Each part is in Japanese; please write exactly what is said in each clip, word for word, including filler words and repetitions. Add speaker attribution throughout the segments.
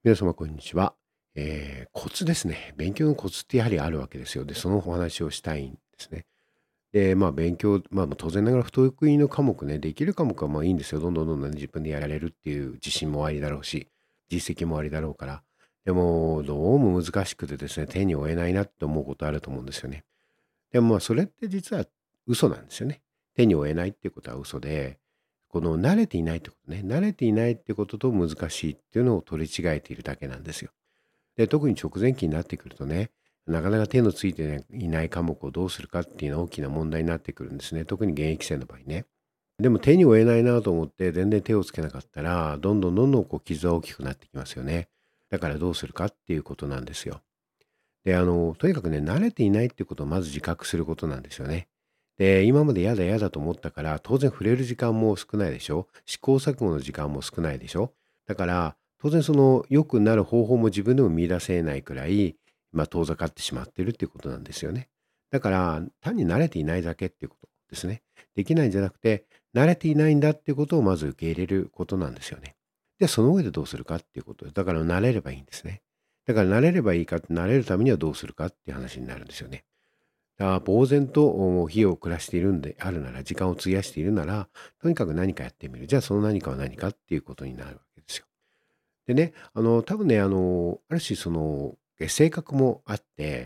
Speaker 1: 皆様こんにちは。えー、コツですね。勉強のコツってやはりあるわけですよ。で、そのお話をしたいんですね。で、まあ勉強、まあ当然ながら不得意の科目ね、できる科目はまあいいんですよ。どんどんどんどん自分でやられるっていう自信もありだろうし、実績もありだろうから。でも、どうも難しくてですね、手に負えないなって思うことあると思うんですよね。でもまあそれって実は嘘なんですよね。手に負えないっていうことは嘘で、この慣れていないってことね、慣れていないってことと難しいっていうのを取り違えているだけなんですよ。で、特に直前期になってくるとね、なかなか手のついていない科目をどうするかっていうのは大きな問題になってくるんですね。特に現役生の場合ね。でも手に負えないなと思って全然手をつけなかったら、どんどんどんどんこう傷は大きくなってきますよね。だからどうするかっていうことなんですよ。で、あの、とにかくね、慣れていないっていうことをまず自覚することなんですよね。で、今まで嫌だ嫌だと思ったから、当然触れる時間も少ないでしょ。試行錯誤の時間も少ないでしょ。だから、当然その良くなる方法も自分でも見出せないくらい、まあ、遠ざかってしまってるっていうことなんですよね。だから、単に慣れていないだけっていうことですね。できないんじゃなくて、慣れていないんだっていうことをまず受け入れることなんですよね。で、その上でどうするかっていうことです。だから慣れればいいんですね。だから慣れればいいかって、慣れるためにはどうするかっていう話になるんですよね。だから呆然とお日を暮らしているんであるなら、時間を費やしているなら、とにかく何かやってみる。じゃあその何かは何かっていうことになるわけですよ。でね、あの、多分ね、あの、ある種その、え性格もあって、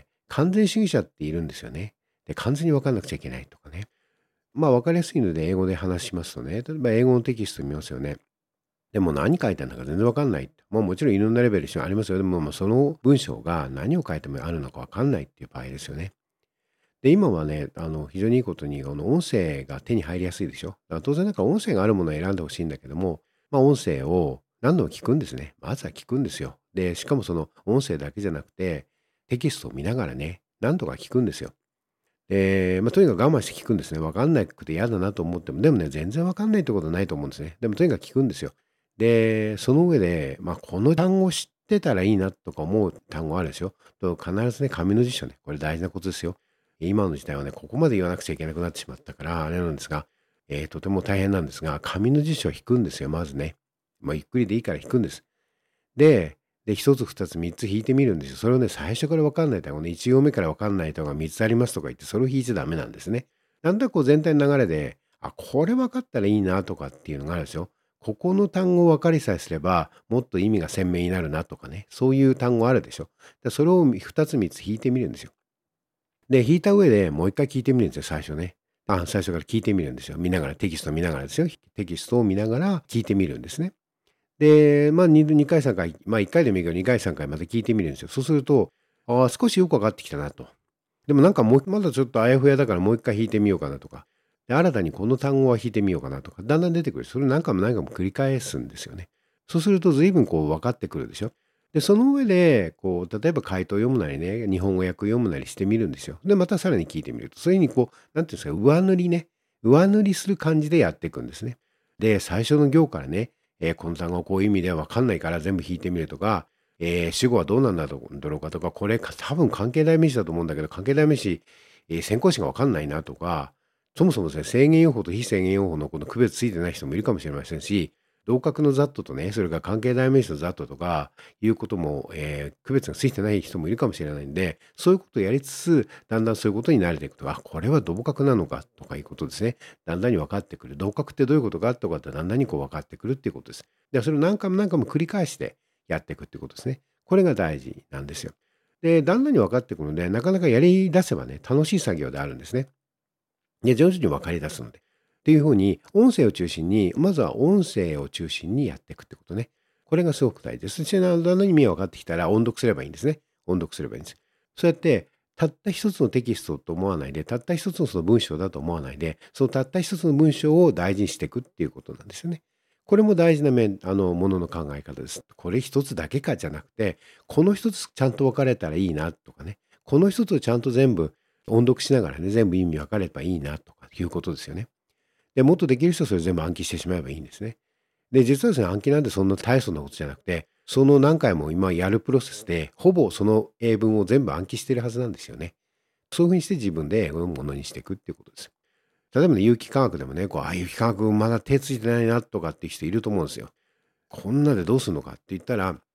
Speaker 1: 完全主義者っているんですよね。で、完全に分かんなくちゃいけないとかね。まあ分かりやすいので英語で話しますとね、例えば英語のテキスト見ますよね。でも何書いてあるのか全然わかんない。まあもちろんいろんなレベル一緒にありますよ。でもまあその文章が何を書いてもあるのかわかんないっていう場合ですよね。で、今はね、あの、非常にいいことに、あの、音声が手に入りやすいでしょ。だから当然なんか音声があるものを選んでほしいんだけども、まあ音声を何度も聞くんですね。まずは聞くんですよ。で、しかもその音声だけじゃなくて、テキストを見ながらね、何度か聞くんですよ。で、まあ、とにかく我慢して聞くんですね。わかんなくて嫌だなと思っても、でもね、全然わかんないってことはないと思うんですね。でもとにかく聞くんですよ。で、その上で、まあ、この単語知ってたらいいなとか思う単語あるでしょ。と必ずね、紙の辞書ね、これ大事なことですよ。今の時代はね、ここまで言わなくちゃいけなくなってしまったから、あれなんですが、えーとても大変なんですが、紙の辞書を引くんですよ、まずね。まあ、ゆっくりでいいから引くんです。で、で、ひとつ、ふたつ、みっつ引いてみるんですよ。それをね、最初から分かんない単語ね、いち行目から分かんない単語がみっつありますとか言って、それを引いちゃダメなんですね。なんとなくこう全体の流れで、あ、これ分かったらいいなとかっていうのがあるんですよ。ここの単語を分かりさえすれば、もっと意味が鮮明になるなとかね、そういう単語あるでしょ。で、それをふたつみっつ引いてみるんですよ。で、引いた上でもう一回聞いてみるんですよ、最初ね。あ、最初から聞いてみるんですよ。見ながら、テキスト見ながらですよ。テキストを見ながら聞いてみるんですね。で、まあ、ににかいさんかい、まあ、いっかいでもいいけどにかいさんかいまた聞いてみるんですよ。そうすると、ああ、少しよく分かってきたなと。でもなんかもうまだちょっとあやふやだからもう一回弾いてみようかなとか、で、新たにこの単語は弾いてみようかなとか、だんだん出てくる。それを何回も何回も繰り返すんですよね。そうすると随分こう分かってくるでしょ。で、その上で、こう、例えば回答を読むなりね、日本語訳読むなりしてみるんですよ。で、またさらに聞いてみると。そういうふうにこう、なんていうんですか、上塗りね、上塗りする感じでやっていくんですね。で、最初の行からね、えーこの単語はこういう意味では分かんないから全部引いてみるとか、えー主語はどうなんだろうかとか、これか多分関係代名詞だと思うんだけど、関係代名詞、えー先行詞が分かんないなとか、そもそもですね、制限用法と非制限用法のこの区別ついてない人もいるかもしれませんし、同格の ざっと とね、それから関係代名詞の ざっと とかいうことも、えー区別がついてない人もいるかもしれないんで、そういうことをやりつつ、だんだんそういうことに慣れていくと、あ、これは同格なのかとかいうことですね。だんだんに分かってくる。同格ってどういうことかとかってだんだんにこう分かってくるっていうことです。で、それを何回も何回も繰り返してやっていくっていうことですね。これが大事なんですよ。で、だんだんに分かってくるので、なかなかやり出せばね、楽しい作業であるんですね。で、徐々に分かり出すので。っていうふうに、音声を中心に、まずは音声を中心にやっていくってことね。これがすごく大事です。そしてだんだんに意味が分かってきたら音読すればいいんですね。音読すればいいんです。そうやって、たった一つのテキストと思わないで、たった一つのその文章だと思わないで、そのたった一つの文章を大事にしていくっていうことなんですよね。これも大事な面、あの、ものの考え方です。これ一つだけかじゃなくて、この一つちゃんと分かれたらいいなとかね。この一つをちゃんと全部音読しながらね、全部意味分かればいいなとかいうことですよね。で、もっとできる人はそれ全部暗記してしまえばいいんですね。で、実はですね、暗記なんてそんな大層なことじゃなくて、その何回も今やるプロセスで、ほぼその英文を全部暗記してるはずなんですよね。そういうふうにして自分で英語のものにしていくっていうことです。例えばね、有機化学でもね、こう、あ、有機化学まだ手ついてないなとかっていう人いると思うんですよ。こんなでどうするのかって言ったら、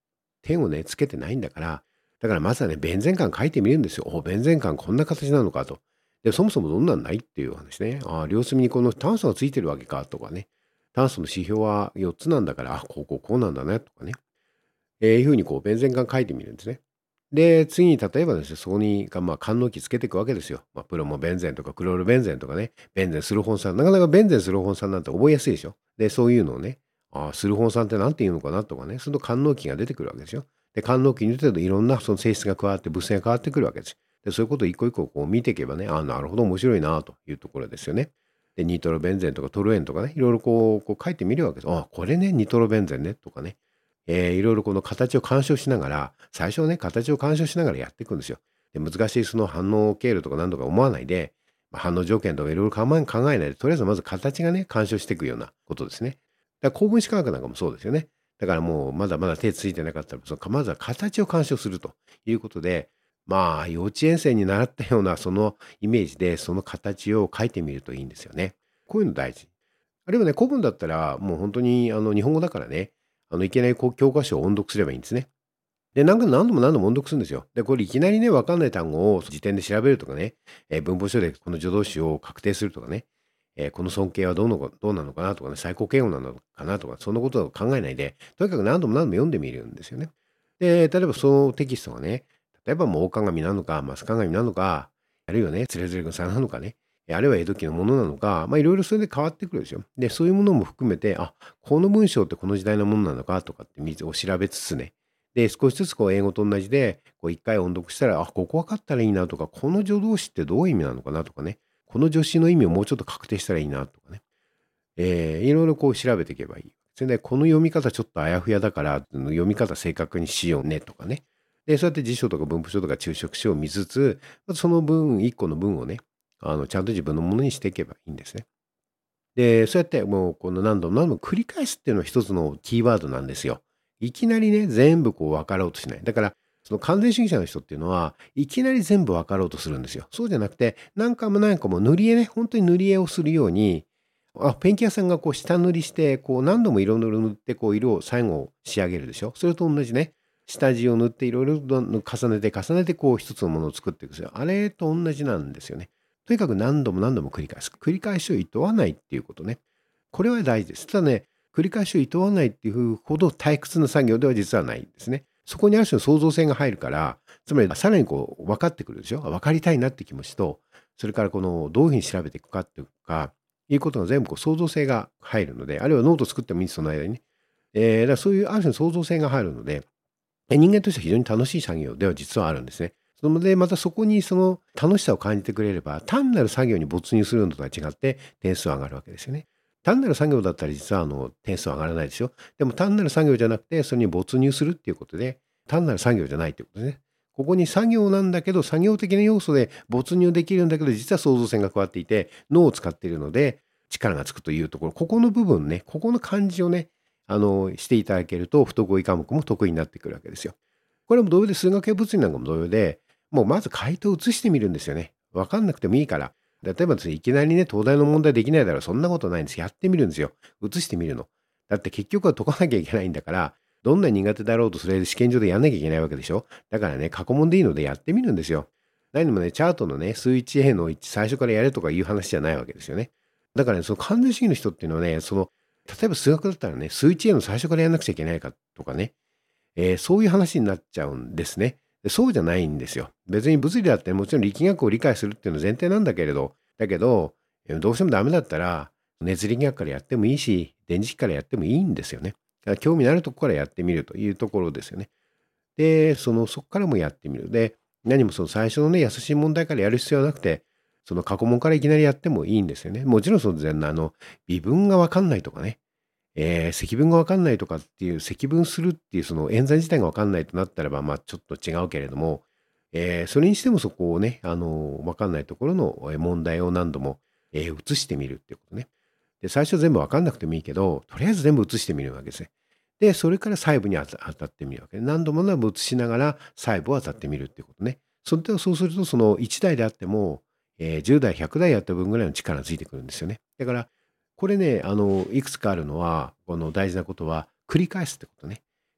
Speaker 1: 点をね、つけてないんだから、だからまずはね、ベンゼン環書いてみるんですよ。お、ベンゼン環こんな形なのかと。で、そもそもどんなんないっていう話ね。ああ、両隅にこの炭素がついてるわけかとかね。炭素の指標はよっつなんだから、あ、こうこうこうなんだねとかね。えーいうふうにこう、ベンゼン環書いてみるんですね。で、次に例えばですね、そこに、がまあ、官能器つけていくわけですよ。まあ、プロモベンゼンとかクロールベンゼンとかね、ベンゼンスルホン酸、なかなかベンゼンスルホン酸なんて覚えやすいでしょ。で、そういうのをね、ああ、スルホン酸って何て言うのかなとかね、その官能器が出てくるわけですよ。で、官能器に出てるといろんなその性質が加わって物性が変わってくるわけです。で、そういうことを一個一個こう見ていけばね、ああ、なるほど、面白いなというところですよね。で、ニトロベンゼンとかトルエンとかね、いろいろこうこう書いてみるわけです。ああ、これね、ニトロベンゼンねとかね。えーいろいろこの形を干渉しながら、最初はね、形を干渉しながらやっていくんですよ。で、難しいその反応経路とか何とか思わないで、まあ反応条件とかいろいろ考え考えないで、とりあえずまず形がね、干渉していくようなことですね。だから高分子化学なんかもそうですよね。だからもうまだまだ手ついてなかったら、そのまずは形を干渉するということで、まあ幼稚園生に習ったようなそのイメージでその形を書いてみるといいんですよね。こういうの大事。あるいはね、古文だったら、もう本当にあの日本語だからね、あのいきなりこう教科書を音読すればいいんですね。で、なんか何度も何度も音読するんですよ。で、これいきなりね、わかんない単語を辞典で調べるとかね、えー文法書でこの助動詞を確定するとかね、えーこの尊敬はどうのどうなのかなとかね、最高形容なのかなとか、そんなことを考えないで、とにかく何度も何度も読んでみるんですよね。で、例えばそのテキストがね、例えばもう大鏡なのか、マス鏡なのか、あるいはね、つれづれ草なのかね、あるいは江戸期のものなのか、まあいろいろそれで変わってくるでしょ。で、そういうものも含めて、あ、この文章ってこの時代のものなのかとかってみを調べつつね、で、少しずつこう英語と同じで、こう一回音読したら、あ、ここ分かったらいいなとか、この助動詞ってどういう意味なのかなとかね、この助詞の意味をもうちょっと確定したらいいなとかね、えーいろいろこう調べていけばいい。それで、この読み方ちょっとあやふやだから、読み方正確にしようねとかね。で、そうやって辞書とか文法書とか注釈書を見つつ、まずその文、一個の文をね、あの、ちゃんと自分のものにしていけばいいんですね。で、そうやってもうこの何度も何度も繰り返すっていうのは一つのキーワードなんですよ。いきなりね、全部こう分かろうとしない。だから、その完全主義者の人っていうのは、いきなり全部分かろうとするんですよ。そうじゃなくて、何回も何回も塗り絵ね、本当に塗り絵をするように、あ、ペンキ屋さんがこう下塗りして、こう何度も色塗塗って、こう色を最後仕上げるでしょ。それと同じね、下地を塗っていろいろと重ねて重ねてこう一つのものを作っていくんですよ。あれと同じなんですよね。とにかく何度も何度も繰り返す。繰り返しを厭わないっていうことね。これは大事です。ただね、繰り返しを厭わないっていうほど退屈な作業では実はないんですね。そこにある種の創造性が入るから、つまりさらにこう分かってくるでしょ。分かりたいなって気持ちと、それからこのどういうふうに調べていくかっていうか、いうことが全部こう創造性が入るので、あるいはノート作ってもいいその間にね。えー、だからそういうある種の創造性が入るので、え人間としては非常に楽しい作業では実はあるんですね。そので、またそこにその楽しさを感じてくれれば、単なる作業に没入するのとは違って点数は上がるわけですよね。単なる作業だったら実はあの点数は上がらないですよ。でも単なる作業じゃなくて、それに没入するっていうことで、単なる作業じゃないっていうことですね。ここに作業なんだけど、作業的な要素で没入できるんだけど、実は創造性が加わっていて、脳を使っているので、力がつくというところ、ここの部分ね、ここの感じをね、あの、していただけると、不得意科目も得意になってくるわけですよ。これも同様で数学や物理なんかも同様で、もうまず回答を移してみるんですよね。わかんなくてもいいから。例えばですね、いきなりね、東大の問題できないだろう、そんなことないんです。やってみるんですよ。移してみるの。だって結局は解かなきゃいけないんだから、どんなに苦手だろうとそれで試験場でやんなきゃいけないわけでしょ。だからね、過去問でいいのでやってみるんですよ。何でもね、チャートのね、数 いちエー のいち最初からやれとかいう話じゃないわけですよね。だからね、その完全主義の人っていうのはね、その、例えば数学だったらね、数 いちエー の最初からやんなくちゃいけないかとかね、えーそういう話になっちゃうんですね。でそうじゃないんですよ。別に物理だってもちろん力学を理解するっていうのは前提なんだけれど、だけど、えーどうしてもダメだったら、熱力学からやってもいいし、電磁気からやってもいいんですよね。だから興味のあるところからやってみるというところですよね。で、その、そこからもやってみる。で、何もその最初のね、優しい問題からやる必要はなくて、その過去問からいきなりやってもいいんですよね。もちろんその前あの、微分がわかんないとかね、えー積分がわかんないとかっていう、積分するっていうその演算自体がわかんないとなったらば、まあちょっと違うけれども、えーそれにしてもそこをね、あの、わかんないところのえー問題を何度も、えー移してみるっていうことね。で、最初全部わかんなくてもいいけど、とりあえず全部移してみるわけですね。で、それから細部に当た当たってみるわけで、何度も何度も移しながら細部を当たってみるっていうことね。それとそうすると、そのいちだいであっても、えーじゅうだい、ひゃくだいやった分ぐらいの力がついてくるんですよね。だから、これね、あの、いくつかあるのは、この大事なことは、繰り返すってことね。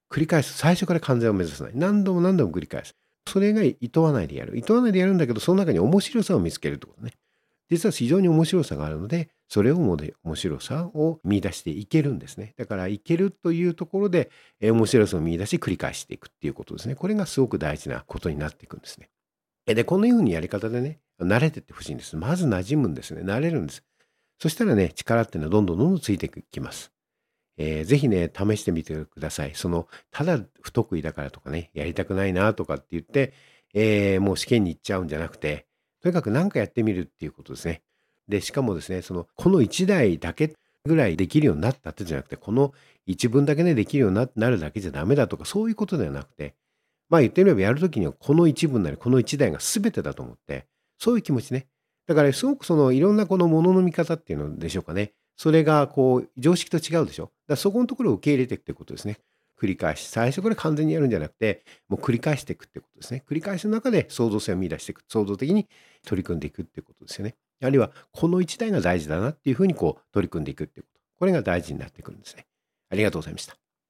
Speaker 1: 繰り返す。最初から完全を目指さない。何度も何度も繰り返す。それが厭わないでやる。厭わないでやるんだけど、その中に面白さを見つけるってことね。実は非常に面白さがあるので、それをもで面白さを見出していけるんですね。だからいけるというところで、え、面白さを見出し繰り返していくっていうことですね。これがすごく大事なことになっていくんですね。え、で、このようにやり方でね、慣れてって欲しいんです。まず馴染むんですね。慣れるんです。そしたらね、力っていうのはどんどんどんどんついてきます。えーぜひね、試してみてください。その、ただ不得意だからとかね、やりたくないなとかって言って、えーもう試験に行っちゃうんじゃなくて、とにかく何かやってみるっていうことですね。で、しかもですね、その、このいちだいだけぐらいできるようになったってじゃなくて、この一文だけね、できるようにななるだけじゃダメだとか、そういうことではなくて、まあ言ってみればやるときにはこの一文なり、このいちだいが全てだと思って、そういう気持ちね。だからすごくそのいろんなこのものの見方っていうのでしょうかね。それがこう常識と違うでしょ。だからそこのところを受け入れていくってことですね。繰り返し、最初から完全にやるんじゃなくて、もう繰り返していくってことですね。繰り返しの中で創造性を見出していく、創造的に取り組んでいくってことですよね。あるいは、この一台が大事だなっていうふうにこう取り組んでいくっていうこと。これが大事になってくるんですね。ありがとうございました。